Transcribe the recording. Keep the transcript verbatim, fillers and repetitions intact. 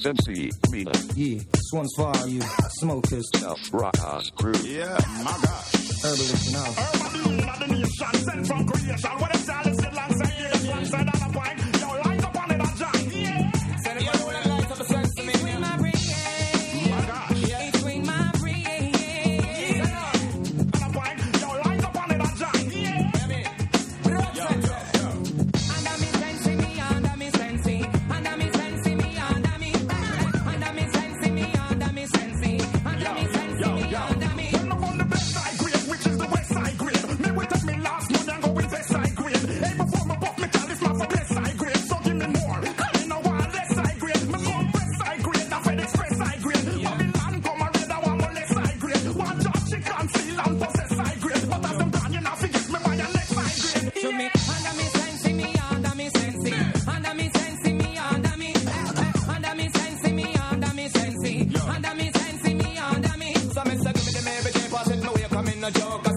Sensi, me. Yeah, this one's for all you smokers. Self rock house crew. Yeah, my God. Herbalist, you know. Urban of the nation, sent from creation. What is that? It's alongside you, this one side of the point. Yo, light up on it, that giant. Yeah. Send it for the light up a sense to me. Swing my brain. My gosh. Yeah. Swing my brain. Yeah. On the point. Yo, light up on it, that giant. Yeah. Yo, yo, yo. Under me sensi, me under me sensi. Under me sensi, me under me. Under me sensi, me under me sensi. Under me sensi, me under me. Turn up on the best side grade, which is the west side grade. Me will take me last money and go with west side grade. Hey, before my buff me call this man for best side grade. So give me more. Call me no one less side grade. Me want west side grade, that FedEx express side grade. Babylon come a raid, I want more less side grade. One job she can't steal and possess side grade. But as them gone, you not forget me by your next side grade. To me, under me sensi, me under me sensi. Under me sensi, me under me. Under me sensi, me under me sensi. Under me sensi, me under me. So me say give me the maybe can't pass it no way come in no joke.